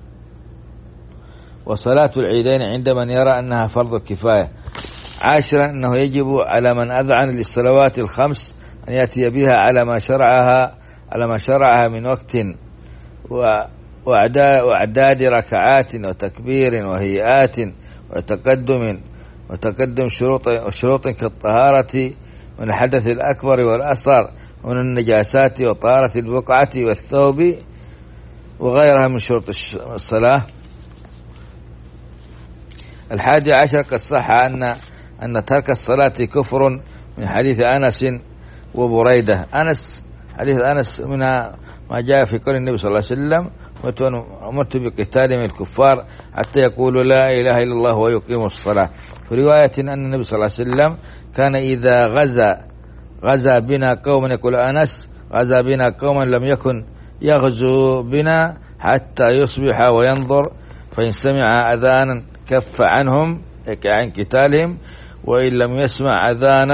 وصلاة العيدين عند من يرى أنها فرض كفاية. عاشرا أنه يجب على من أذعن للصلوات ال5 أن يأتي بها على ما شرعها من وقت وأعداد ركعات وتكبير وهيئات وتقدم شروط كالطهارة من الحدث الأكبر والأصغر ومن النجاسات وطهارة البقعة والثوب وغيرها من شروط الصلاة. 11 قد صح أن ترك الصلاة كفر من حديث أنس وبريدة. حديث أنس من ما جاء في قول النبي صلى الله عليه وسلم: أمرت بقتال من الكفار حتى يقولوا لا إله إلا الله ويقيموا الصلاة. في رواية أن النبي صلى الله عليه وسلم كان إذا غزا بنا قوما، يقول أنس: غزا بنا قوما لم يكن يغزو بنا حتى يصبح وينظر، فإن سمع أذانا كف عنهم عن قتالهم، وإن لم يسمع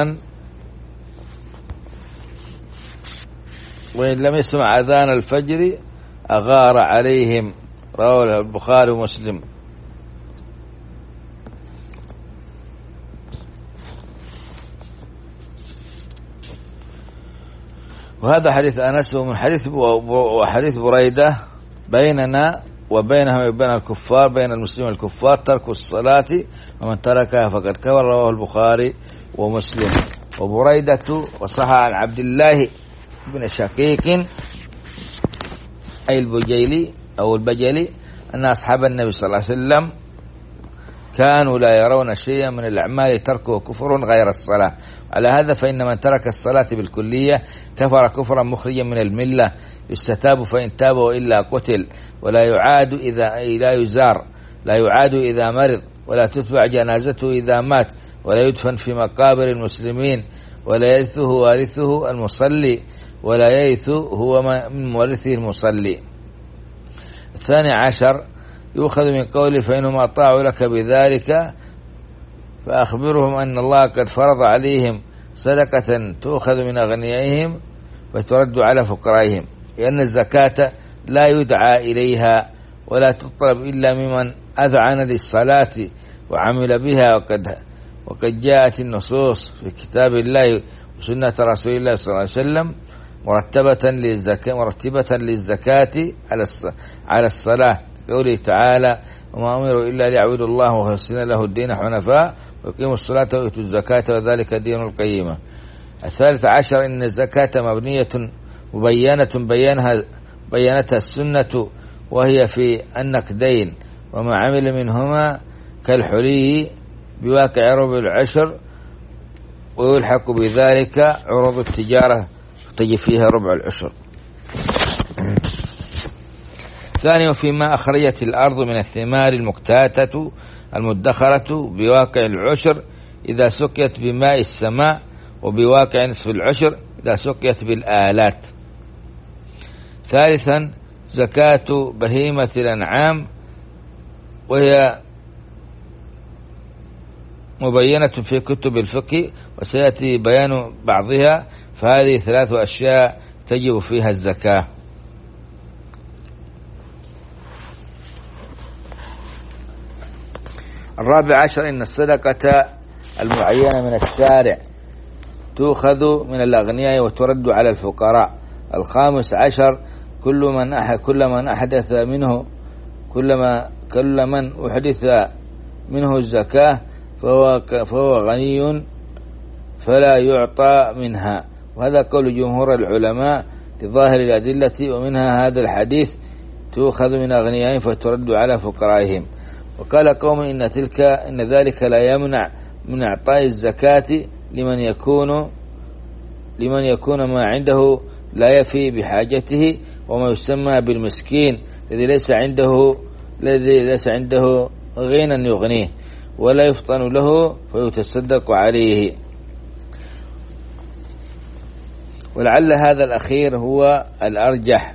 أذان الفجر أغار عليهم. رواه البخاري ومسلم. وهذا حديث أنس. ومن حديث بريدة: بيننا وبينهم وبين الكفار، بين المسلمين والكفار ترك الصلاة، ومن تركها فقد كفر. رواه البخاري ومسلم. وبريدة وصح عن عبد الله بن شقيق أي البجيلي أو البجلي أن أصحاب النبي صلى الله عليه وسلم كانوا لا يرون شيئا من الأعمال تركه كفر غير الصلاة. على هذا فإن من ترك الصلاة بالكلية كفر كفرا مخرجا من الملة، يستتاب فإن تاب وإلا قتل، ولا يعاد إذا مرض، ولا تتبع جنازته إذا مات، ولا يدفن في مقابر المسلمين، ولا يرثه وارثه المصلي، ولا يرث هو من مورثه المصلي. 12 يؤخذ من قوله: فإنهم أطاعوا لك بذلك فأخبرهم أن الله قد فرض عليهم صدقة تؤخذ من أغنيائهم وترد على فقرائهم، لأن الزكاة لا يدعى إليها ولا تطلب إلا ممن أذعن للصلاة وعمل بها. وقد جاءت النصوص في كتاب الله وسنة رسول الله صلى الله عليه وسلم مرتبة للزكاة على الصلاة، قوله تعالى: وما أمروا إلا ليعبدوا الله مخلصين له الدين حنفاء ويقيموا الصلاة ويؤتوا الزكاة وذلك دين القيمة. 13 إن الزكاة مبنية مبينة بينتها السنة، وهي في النقدين وما عمل منهما كالحلي بواقع ربع العشر، ويلحق بذلك عروض التجارة تجي فيها ربع العشر. ثانيا فيما أخرجت الأرض من الثمار المكتاتة المدخرة بواقع العشر إذا سقيت بماء السماء، وبواقع نصف العشر إذا سقيت بالآلات. ثالثا زكاة بهيمة الأنعام، وهي مبينة في كتب الفقه وسيأتي بيان بعضها، فهذه 3 أشياء تجب فيها الزكاة. الرابع عشر إن الصدقة المعينة من الشارع تؤخذ من الأغنياء وترد على الفقراء. الخامس عشر كل من أحدث منه الزكاة فهو غني فلا يعطى منها، وهذا قول جمهور العلماء لظاهر الأدلة، ومنها هذا الحديث: تؤخذ من أغنيائهم فترد على فقرائهم. وقال قوم إن ذلك لا يمنع من إعطاء الزكاة لمن يكون ما عنده لا يفي بحاجته، وما يسمى بالمسكين الذي ليس عنده غنى يغنيه ولا يفطن له فيتصدق عليه. ولعل هذا الأخير هو الأرجح،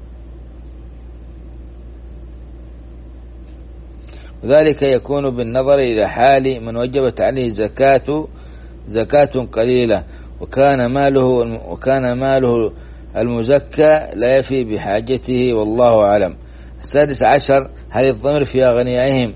وذلك يكون بالنظر إلى حال من وجبت عليه زكاة قليلة وكان ماله المزكى لا يفي بحاجته، والله أعلم. 16 هل الضمير في أغنيائهم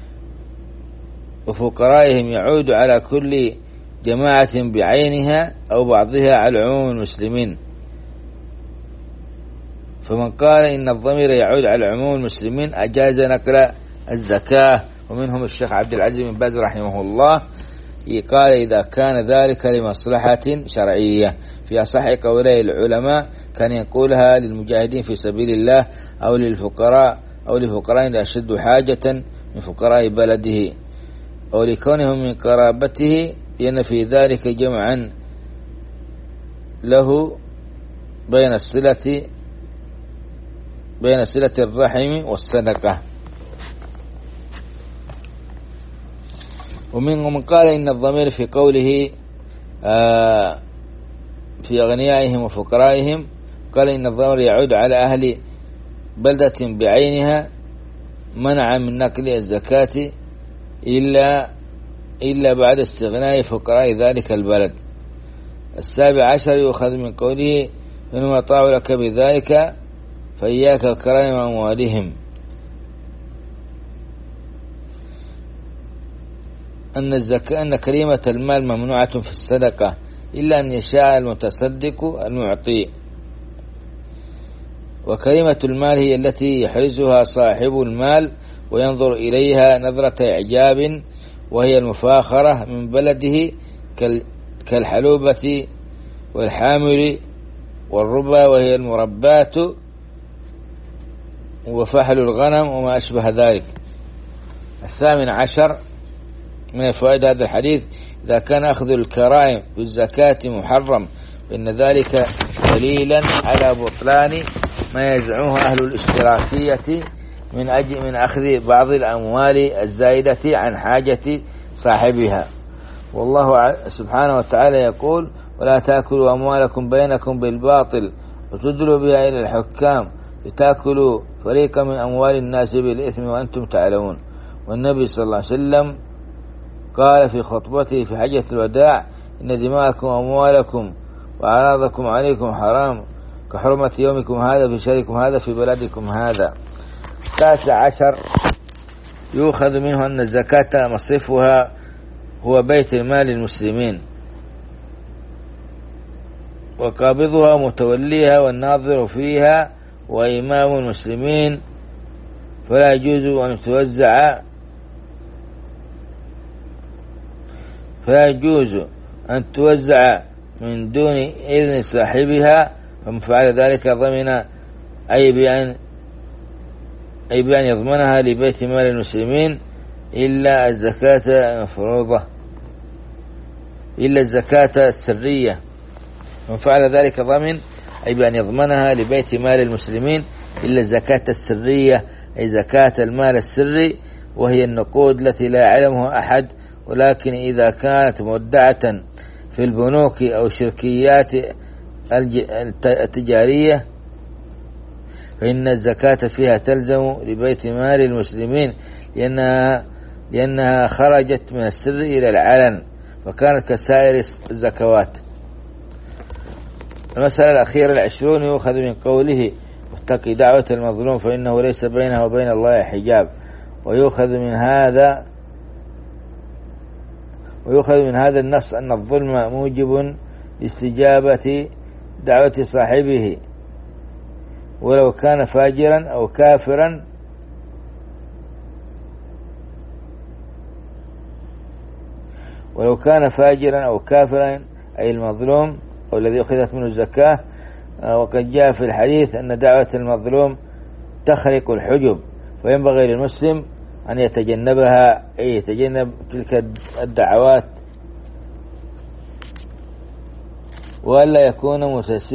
وفقرائهم يعود على كل جماعة بعينها أو بعضها على عموم المسلمين؟ فمن قال إن الضمير يعود على عموم المسلمين أجاز نقل الزكاة. ومنهم الشيخ عبد العزيز بن باز رحمه الله قال إذا كان ذلك لمصلحة شرعية. في أصح قولي العلماء كان يقولها للمجاهدين في سبيل الله أو لفقراء أشد حاجة من فقراء بلده أو لكونهم من قرابته، لأن في ذلك جمعا له بين صلة الرحم والصدقة. ومن قال إن الضمير في قوله في أغنيائهم وفقرائهم قال إن الضمير يعود على أهل بلدة بعينها منع من نقل الزكاة إلا بعد استغناء فقراء ذلك البلد. 17 يؤخذ من قوله إنما أطاعوا لك بذلك فإياك كرائم أموالهم، أن كريمة المال ممنوعة في الصدقة إلا أن يشاء المتصدق المعطي. وكريمة المال هي التي يحرزها صاحب المال وينظر إليها نظرة إعجاب، وهي المفاخرة من بلده كالحلوبة والحامل والربا وهي المربات وفحل الغنم وما أشبه ذلك. 18 من فوائد هذا الحديث إذا كان أخذ الكرائم بالزكاة محرم فإن ذلك دليلا على بطلان ما يزعمه أهل الاشتراكية من أخذ بعض الأموال الزائدة عن حاجة صاحبها. والله سبحانه وتعالى يقول ولا تأكلوا أموالكم بينكم بالباطل وتدلوا بها إلى الحكام لتأكلوا فريقا من أموال الناس بالإثم وأنتم تعلمون. والنبي صلى الله عليه وسلم قال في خطبته في حجة الوداع إن دماءكم وأموالكم وأعراضكم عليكم حرام كحرمة يومكم هذا في شهركم هذا في بلدكم هذا. 19 يؤخذ منه أن الزكاة مصرفها هو بيت المال المسلمين وقابضها متوليها والناظر فيها وإمام المسلمين، فلا يجوز أن توزع من دون إذن صاحبها، فمن فعل ذلك ضمن أي بأن يضمنها لبيت مال المسلمين إلا الزكاة المفروضة إلا الزكاة السرية. من فعل ذلك ضمن أي بأن يضمنها لبيت مال المسلمين إلا الزكاة السرية أي زكاة المال السري، وهي النقود التي لا يعلمها أحد، ولكن إذا كانت مودعة في البنوك أو شركيات التجارية فإن الزكاة فيها تلزم لبيت مال المسلمين لأنها خرجت من السر إلى العلن فكانت كسائر الزكوات. المسألة الأخيرة 20 يؤخذ من قوله واتق دعوة المظلوم فإنه ليس بينها وبين الله حجاب. ويؤخذ من هذا النص أن الظلم موجب لاستجابة دعوة صاحبه ولو كان فاجرا أو كافرا، أي المظلوم أو الذي أخذت منه الزكاة. وقد جاء في الحديث أن دعوة المظلوم تخرق الحجب، فينبغي للمسلم أن يتجنبها، أي يتجنب تلك الدعوات وألا يكون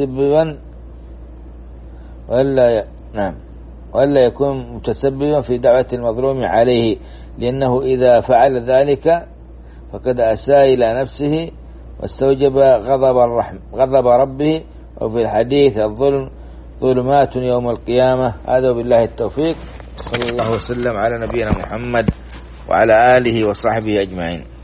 متسببا في دعوة المظلوم عليه، لأنه إذا فعل ذلك فقد أساء إلى نفسه واستوجب غضب ربه. وفي الحديث الظلم ظلمات يوم القيامة. هذا بالله التوفيق، صلى الله وسلم على نبينا محمد وعلى آله وصحبه أجمعين.